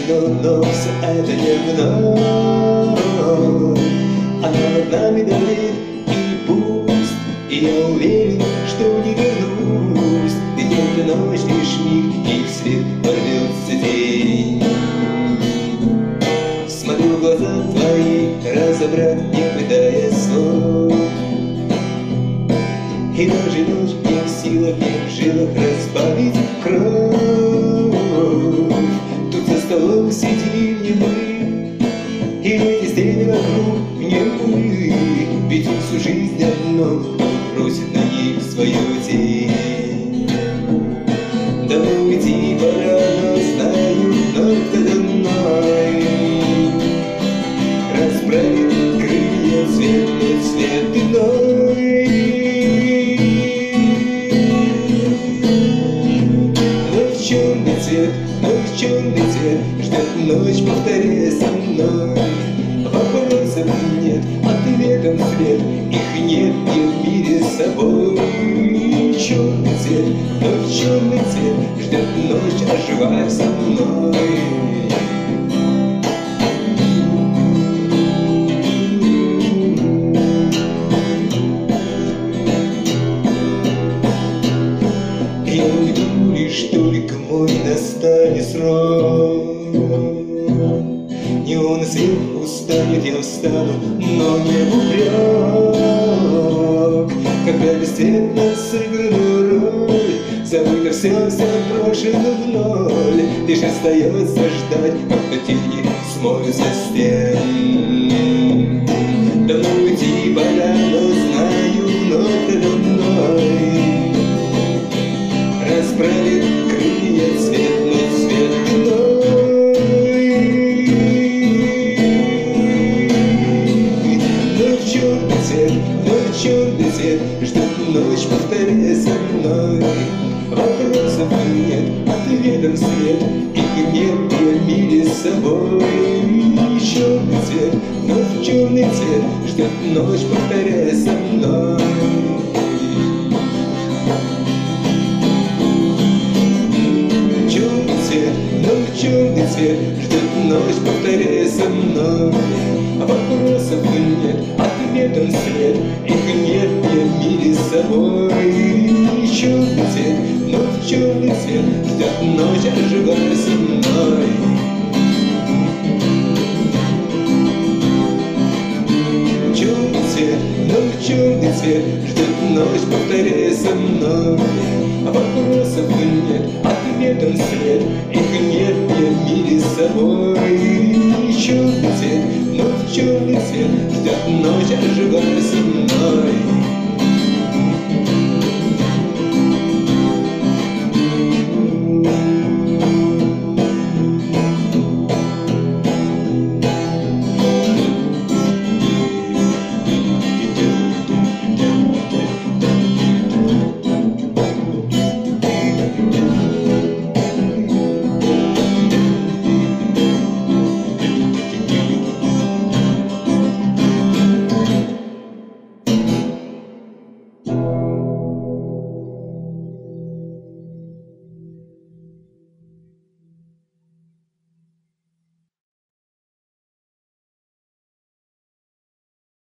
но все это не вновь. Она над нами давит, и пусть, и я уверен, что не вернусь. Где-то ночь, лишь миг, и вслед ворвется день. Смотрю в глаза твои, разобрать не пытаясь слов. И даже ночь не в силах, не в жилах разбавить кровь. Тут за столом сидим не мы, и эти стены вокруг не мы. Ведь всю жизнь одно бросит на них свою тень. Давно уйти пора, но знаю, вновь надо мной расправит крылья светлый цвет иной. Черный цвет, ночь черный цвет, ждет ночь, повторяя со мной. Вопросов нет, ответом след, их нет и в мире с собой. Черный цвет, ночь черный цвет, ждет ночь, оживая со мной. Я уйду, лишь только мой настанет срок. Неон свет устанет, я встану, но не упрек. Когда бесцветно сыгранную роль забыто все брошено в ноль. Лишь остается ждать, когда тени смоются стен. Давно уйти пора, но знаю, вновь надо мной расправит крылья светлый цвет иной. Вновь черный цвет, вновь черный цвет, ждет ночь, повторяя со мной. Вопросов нет, ответом след, их нет, я в мире с собой. Черный цвет, вновь черный цвет, ждет ночь, повторяя со мной. Черный цвет ждет ночь, повторяя со мной. Вопросов нет, ответом след, их нет, я в мире с собой. Черный цвет, вновь черный цвет, ждет ночь, оживая со мной. Черный цвет, вновь черный цвет, ждет ночь, повторяя со мной. Вопросов нет, ответом след, их нет, я в мире с собой. Черный цвет, вновь черный цвет, ждет ночь, оживая со мной.